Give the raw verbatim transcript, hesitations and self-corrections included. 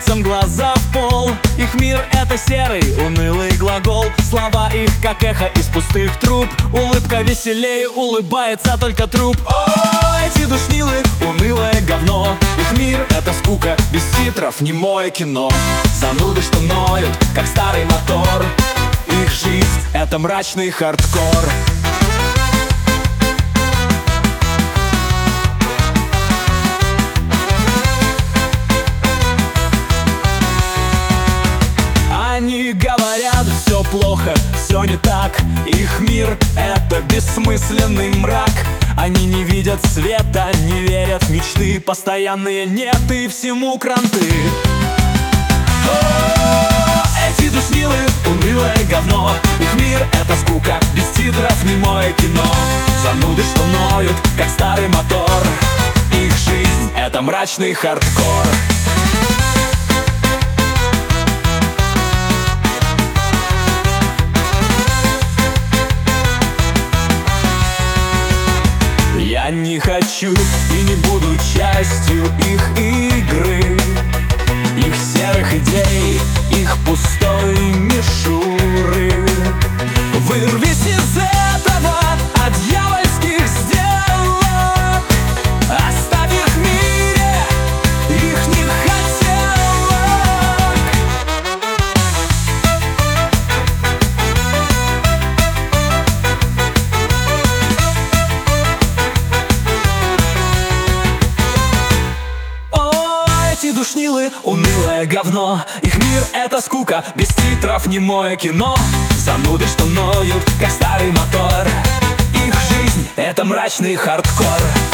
лицам глаза в пол. Их мир — это серый, унылый глагол. Слова их, как эхо из пустых труб. Улыбка веселее, улыбается только труп. О, эти душнилы, унылое говно. Их мир — это скука, без титров, немое кино. Зануды, что ноют, как старый мотор. Их жизнь — это мрачный хардкор. Они говорят, все плохо, все не так. Их мир — это бессмысленный мрак. Они не видят света, не верят в мечты. Постоянные нет и всему кранты. О, эти душнилы, унылое говно. Их мир — это скука, без титров, немое кино. Зануды, что ноют, как старый мотор. Их жизнь — это мрачный хардкор. Я не хочу и не буду частью их игры, их серых идей, их пустой мишуры. Вырвись из этого, от дьявольских сделок. Оставь их в мире, ихних хотелок. Эти душнилы, унылое говно. Их мир — это скука, без титров, немое кино. Зануды, что ноют, как старый мотор. Их жизнь — это мрачный хардкор.